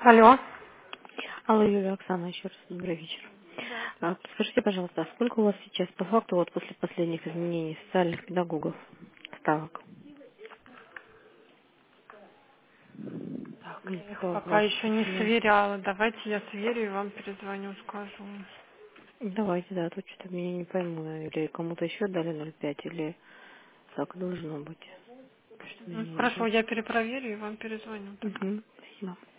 Алло. Алло, Юлия, Оксана, еще раз добрый вечер. Да. Скажите, пожалуйста, а сколько у вас сейчас по факту вот после последних изменений социальных педагогов ставок? Так, я их По пока еще не 24. сверяла. Давайте я сверю и вам перезвоню, скажу. Давайте, да, тут что-то меня не пойму, или кому-то еще дали 0,5, или так должно быть. Что-то Мгм. меня не Хорошо, идет. я перепроверю и вам перезвоню тогда. Угу, спасибо.